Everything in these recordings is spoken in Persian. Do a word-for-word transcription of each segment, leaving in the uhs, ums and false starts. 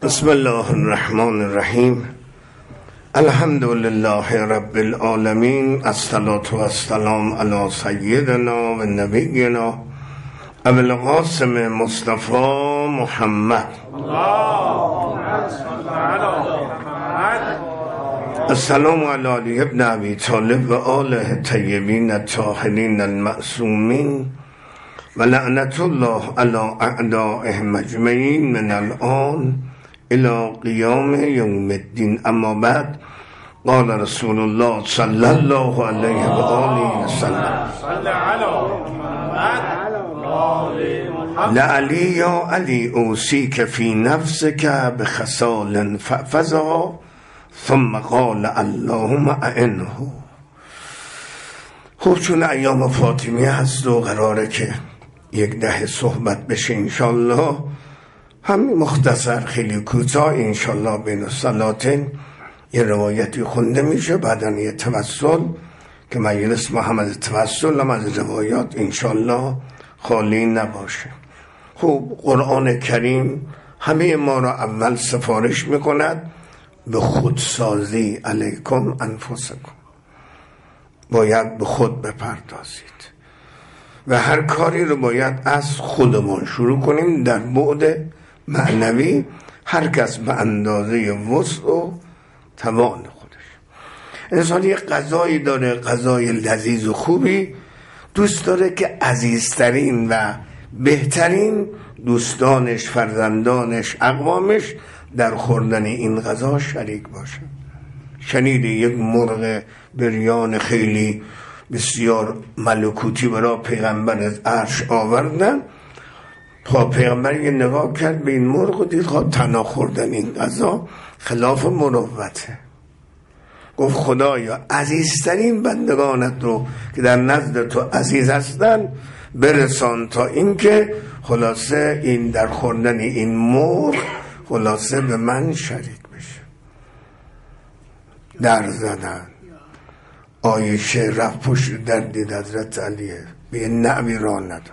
بسم الله الرحمن الرحیم. الحمد لله رب العالمین، الصلاة و السلام علی سیدنا و نبینا ابو القاسم مصطفی محمد. السلام علی علی ابن ابی طالب و آله طیبین الطاهرین المعصومین و لعنت الله علی اعدائهم اجمعین من الان الى قیام یوم الدین. اما بعد، قال رسول الله صلی الله علیه و آله و سلم: لعلی یا علی اوصیک فی نفسک بخصال فاحفظها، ثم قال اللهم اعنه. خب چون ایام فاطمی هست و قراره که یک ده صحبت بشه انشالله، همین مختصر خیلی کوتاه انشالله بین الصلاتین یه روایتی خونده میشه، بعداً یه توسل که مجلس محمد توسل هم از روایات انشالله خالی نباشه. خب قرآن کریم همه ما را اول سفارش میکند به خودسازی. علیکم انفسکم، باید به خود بپردازید و هر کاری رو باید از خودمان شروع کنیم. در بعد معنوی هر کس به اندازه وسع و توان خودش. انسان یک غذایی داره، غذای لذیذ و خوبی دوست داره که عزیزترین و بهترین دوستانش، فرزندانش، اقوامش در خوردن این غذا شریک باشه. شنیدی یک مرغ بریان خیلی بسیار ملکوتی برای پیغمبر از عرش آوردن؟ تا پیغمبر یه نگاه کرد به این مرغ و دید خواه تنها خوردن این غذا خلاف مروته. گفت خدایا عزیزترین بندگانت رو که در نزد تو عزیز هستن برسان تا اینکه خلاصه این در خوردن این مرغ خلاصه به من شریک بشه. در زدن. عایشه رفت پشت در دید حضرت علیه، به نعوی را نداد.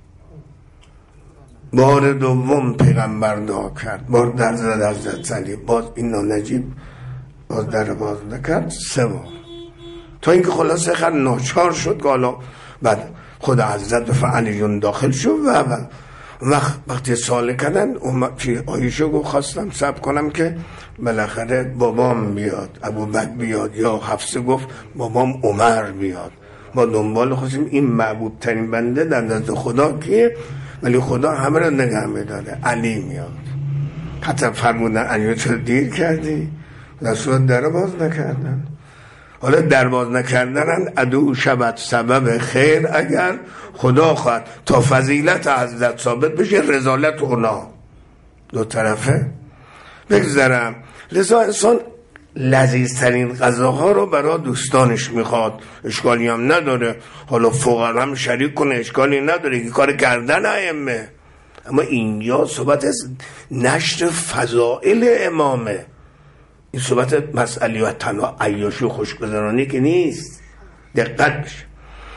بار دوم پیغمبر دعا کرد، بار در زد حضرت علی، باز این نجیب باز در باز نکرد. سه بار تا اینکه خلاصه خر ناچار شد که حالا بعد خود حضرت فعلی جون داخل شد و وقت وقتی سوال کردن عایشه گفت خواستم صبر کنم که بالاخره بابام بیاد، ابو بکر بیاد، یا حفصه گفت بابام عمر بیاد. ما دنبال خواستیم این معبود ترین بنده در نزد خدا کیه، ولی خدا همه رو نگه میداره. علی میاد. حتی فرمودن علی چرا دیر کردی؟ در صورت در باز نکردن. حالا در باز نکردن عدو شبت سبب خیر اگر خدا خواهد تا فضیلت حضرت ثابت بشه، رذالت اونا دو طرفه بگذرم. لذا انسان لذیذترین غذاها رو برای دوستانش میخواد، اشکالی هم نداره. حالا فقرا هم شریک کنه، اشکالی نداره که کار کردن ائمه. اما اینجا صحبت از نشر فضائل امامه. این صحبت مسئله و تنها عیاشی و خوشگذرانی که نیست. دقت بشه.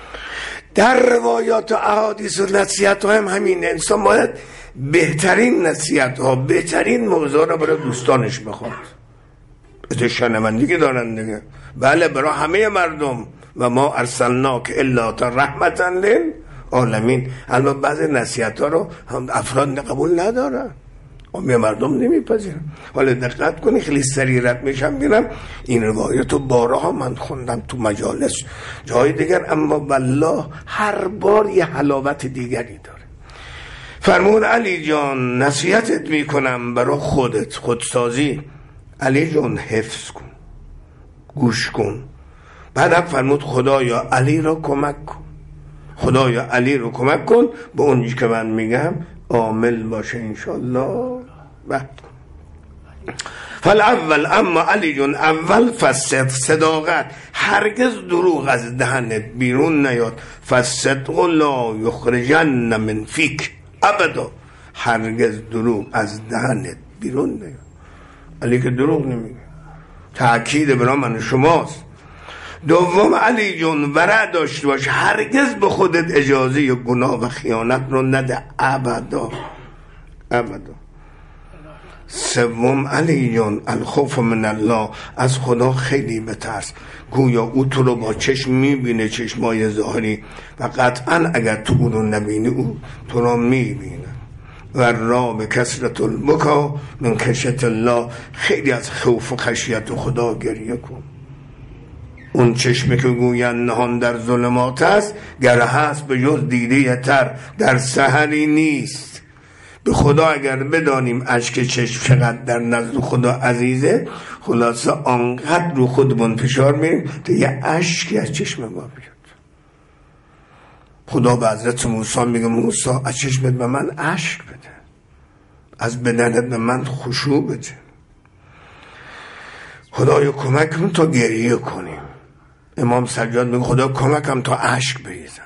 در روایات و احادیث و نصیحت ها هم همین. انسان باید بهترین نصیحت ها، بهترین موضوع را برای دوستانش بخواد. ات شنوندگی که دارن دیگه، بله برای همه مردم. و ما ارسلناک الا رحمتا للعالمین. البته بعضی نصیحت ها رو هم افراد قبول ندارن، همه مردم نمیپذیرن. حالا دقت کنی، خیلی سریع رد میشم میرم. این روایت رو بارها من خوندم تو مجالس جای دیگر، اما والله هر بار یه حلاوت دیگری داره. فرمون علی جان نصیحتت میکنم برای خودت، خودسازی. علی جان حفظ کن، گوش کن. بعدم فرمود خدایا علی را کمک کن، خدایا علی رو کمک کن به اونجی که من میگم عامل باشه انشالله. فالاول، اما علی جون اول فصدق، صداقت. هرگز دروغ از دهنت بیرون نیاد. فصدق لا یخرجن من فیک ابدا. هرگز دروغ از دهنت بیرون نیاد. علی که دروغ نمیگه، تأکید برای من شماست. دوم علی جون ورع داشته باش، هرگز به خودت اجازه گناه و خیانت رو نده ابدا ابدا. سوم علی جان الخوف من الله، از خدا خیلی بترس. گویا او تو رو با چشم میبینه، چشمای ظاهری، و قطعا اگر تو او رو نبینی او تو رو میبینه. و را به کسرت البکا من خشیت الله، خیلی از خوف و خشیت خدا گریه کن. اون چشمی که گویند نهان در ظلمات است، گر هست به جز دیده تر در سحری نیست. به خدا اگر بدانیم اشک چشم چقدر در نزد خدا عزیزه، خلاصه آنقدر رو خودمون فشار میریم تا یه اشکی از چشم ما بیاد. خدا به حضرت موسی میگه موسی از چشمت به من اشک بده، از بدنت به من خشوع بده. خدایا کمک کن تا گریه کنیم. امام سجاد میگه خدا کمکم تا اشک بریزم.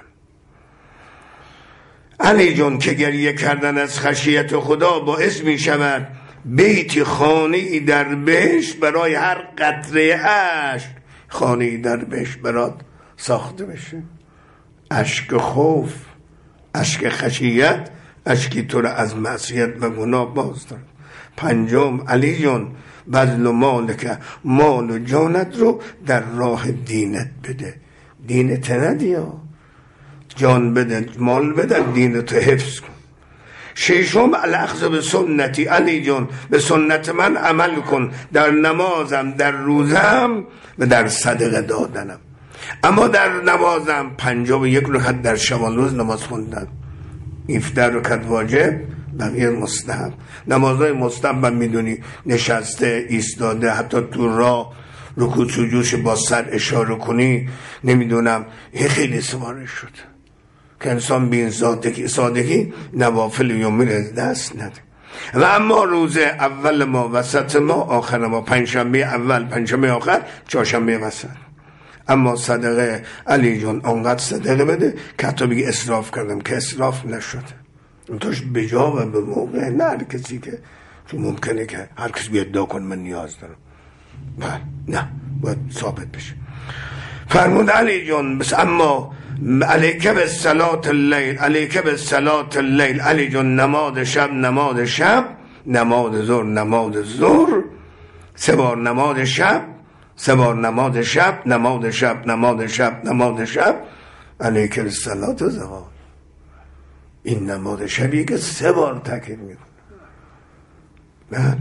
علی جان که گریه کردن از خشیت خدا باعث می شود بیتی خانه‌ای در بهشت برای هر قطره اشک خانه‌ای در بهشت برات ساخته بشه. اشک خوف، اشک خشیت، اشکی تو را از معصیت و گناه باز دارد. پنجم علی جان بذل و مال که مال و جانت رو در راه دینت بده. دینت ندیا، جان بده، مال بده، دینت حفظ کن. ششم الاخذ به سنتی، علی جان به سنت من عمل کن در نمازم، در روزم و در صدقه دادنم. اما در نمازم پنجاه و یک رکعت در شبان روز نماز خوندن، هفده رکعت واجب، بقیه مستحب. نمازهای مستحب من میدونی نشسته، ایستاده، حتی تو راه رکوع سجودش با سر اشاره کنی، نمیدونم، یه خیلی سواره شد که انسان بین سادگی سادگی نوافل یومی رو دست نده. و اما روز اول ما، وسط ما، آخر ما، پنجشنبه اول، پنجشنبه آخر، چهارشنبه وسط. اما صدقه علی جان آنقدر صدقه بده که حتی بگی اسراف کردم، که اسراف نشده. اونتاش بجا و به موقع، نه هر کسی که تو ممکنه که هر کسی بیاد ادعا کن من نیاز دارم، بله، نه، باید ثابت بشه. فرمود علی جان بس اما علیک به صلات اللیل، علیک به صلات اللیل، علی جان نماز شب، نماز شب، نماز ظهر، نماز ظهر، سه بار نماز شب، سه بار نماز شب، نماز شب، نماز شب، نماز شب، علیک به صلات زوال. این نماز شبی که سه بار تکرار میکنه. بله.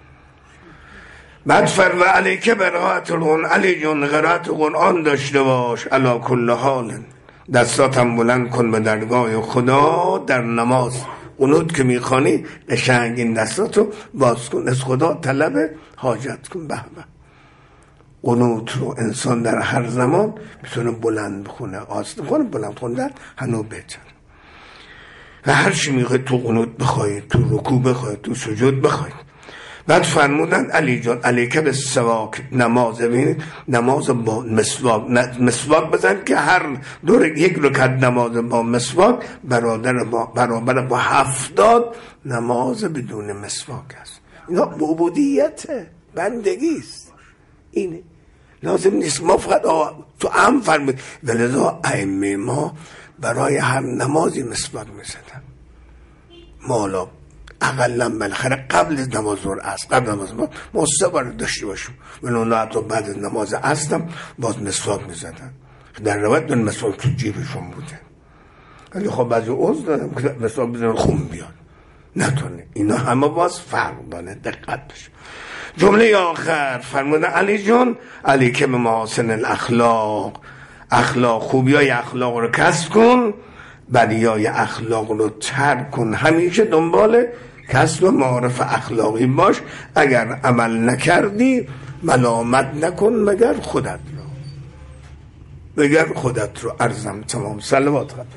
بعد فرمود علیک به قرائت القرآن، علی جان قرائت قرآن داشته باش، علی کل حال، دستاتم بلند کن به درگاه خدا در نماز. قنوت که میخوانی قشنگ این دستاتو باز کن، از خدا طلب حاجت کن. به به، قنوت رو انسان در هر زمان میتونه بلند بخونه، آسته بخونه، بلند خوندن هنو بهتر. و هر چی میخوای تو قنوت بخواید، تو رکوع بخواید، تو سجود بخواید. بعد فرمودن علی جان علیک به سواک، نماز ببینید، نماز با مسواک، مسواک بزن که هر دور یک رکعت نماز با مسواک برادر با برابر با هفتاد نماز بدون مسواک است. اینا عبودیته، بندگی است. اینه لازم نیست ما فقط تو هم فرمود. ولذا ائمه ما برای هر نمازی مسواک میزدن. مالا اقلا بالاخره قبل از نماز ظهر است، قبل نماز ما ما سه بار داشته باشیم. ولولا حتی بعد از نماز عصر باز مسواک میزدن. در روایت دون مسواک تو جیبشون بوده. ولی خب بعضی عضو دارم که مسواک بزنن خون بیاد، نتونه. اینا همه باز فرق داره، دقت بشه. جمله آخر فرمود علی جان علی که به محاسن الاخلاق، اخلاق، خوبیای اخلاق رو کسب کن، بدیای اخلاق رو ترک کن. همیشه دنبال کسب معارف اخلاقی باش. اگر عمل نکردی ملامت نکن مگر خودت رو، مگر خودت رو. عرضم تمام. صلوات خواهد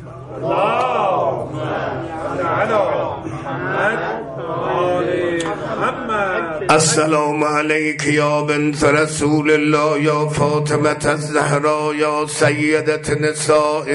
السلام علیک یا بنت رسول الله، یا فاطمه الزهرا، یا سیدت نساء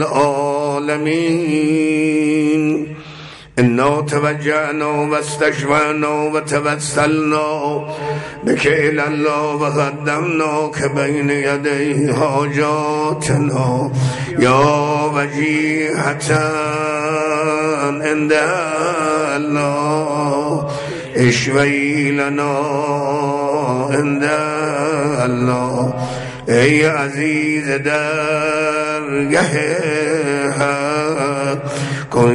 العالمین. انا توجهنا و استشفعنا و توسلنا بک الی الله و قدمنا که بین یدی حاجاتنا یا وجیهتا عند الله اشوی لنا عند الله ای عزیز درگه حق کن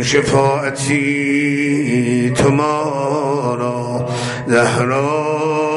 شفاعتی تمارا زهرا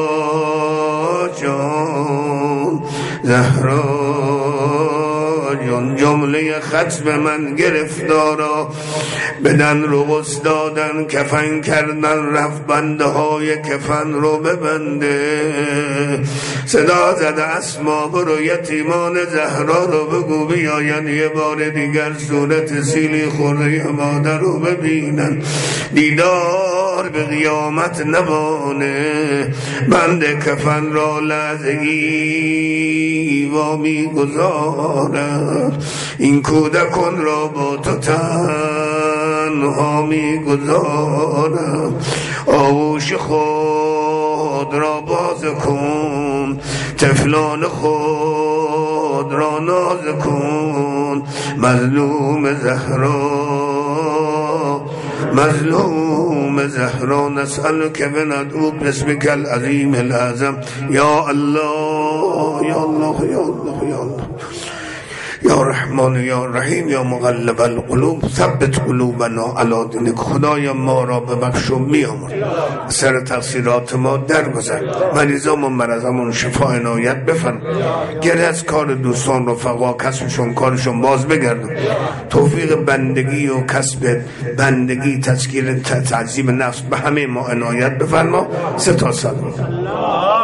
جان زهرا جان جمله ختم من گرفتارا بدن رو استادن کفن کردن رفت بنده های کفن رو ببنده صدا زده اسما برو یتیمان زهرا رو بگو بیاین یه بار دیگر صورت سیلی خورده مادر رو ببینن دیدار به قیامت نبانه بنده کفن را لحظه‌ای وامی گذارم این کودکان را با تو تنها می گذارم آغوش خود را باز کن طفلان خود را ناز کن مظلوم زهرا مظلوم زهرا نسألك بندعوك باسمك العظيم الأعظم یا الله یا الله یا الله یا الله یا رحمان یا رحیم یا مقلب القلوب ثبت قلوبنا علی دینک خدایا ما را ببخش و بیامرز سر تقصیرات ما درگذر مریضام و مرضامون شفا عنایت بفرما گره از کار دوستان رفقا کسبشون کارشون باز بگردن توفیق بندگی و کسب بندگی تذکیر تعذیب نفس به همه ما عنایت بفرما سه تا سلام